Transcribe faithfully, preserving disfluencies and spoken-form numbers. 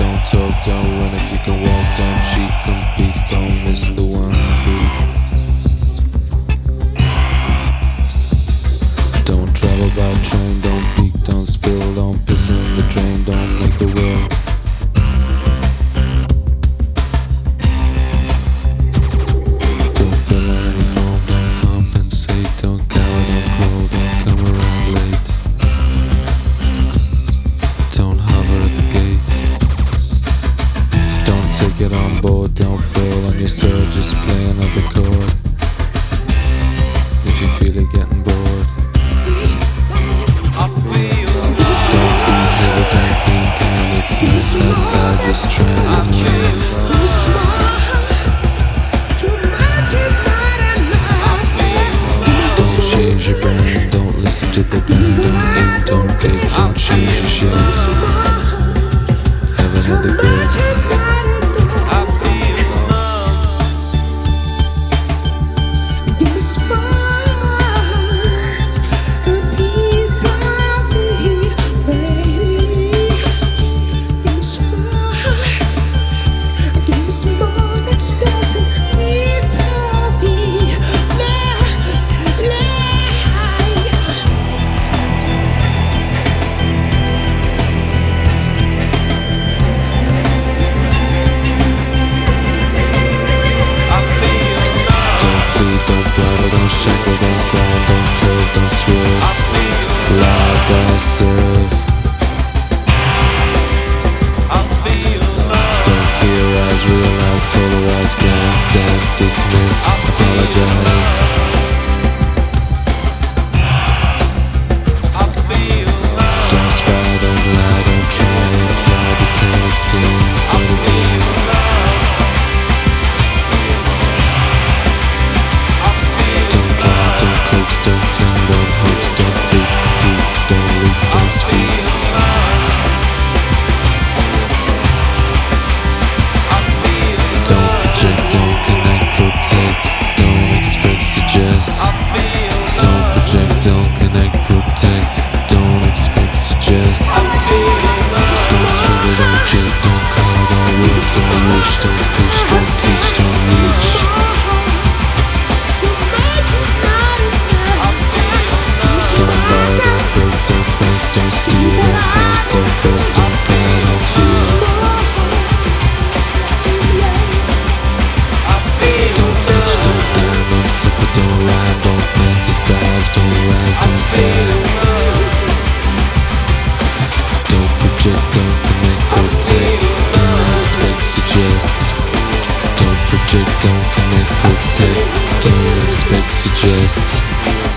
don't talk, don't run. If you can walk, don't cheat, compete, don't miss the one beat. Don't travel by train, don't peek, don't spill, don't piss in the drain, don't make a will. Don't fill any form, don't compensate, don't cower, don't grow, don't come around late. Don't hover at the gate. Don't take it on board, don't fail on your surge, just play another chord. If you feel it getting bored. Don't be heavy, don't be kind, it's not that bad, just try and live. Don't change your brain, don't listen to the band, don't eat, don't cake, don't change your shape. Have another go. Don't throttle, don't shackle, don't grind, don't curve, don't swerve. Lie, die, serve. Don't theorize, realize, polarize, glance, dance, dismiss, apologize. Don't spy, don't lie, don't try, imply, detain, explain, start again. Don't cling, don't hoax, don't freak, peek, don't leak, don't speak. Don't project, don't connect, protect, don't expect, suggest. Don't project, don't connect, protect, don't expect, suggest. Don't struggle, don't jet, don't call, don't will, don't wish, don't fish, don't teach, don't reach. Don't steal, don't pass, don't press, don't cry, don't feel. Don't touch, don't die, don't suffer, don't rhyme, don't fantasize, don't rise, don't die. Don't project, don't connect, protect, don't expect, suggest. Don't project, don't connect, protect, don't expect, suggest.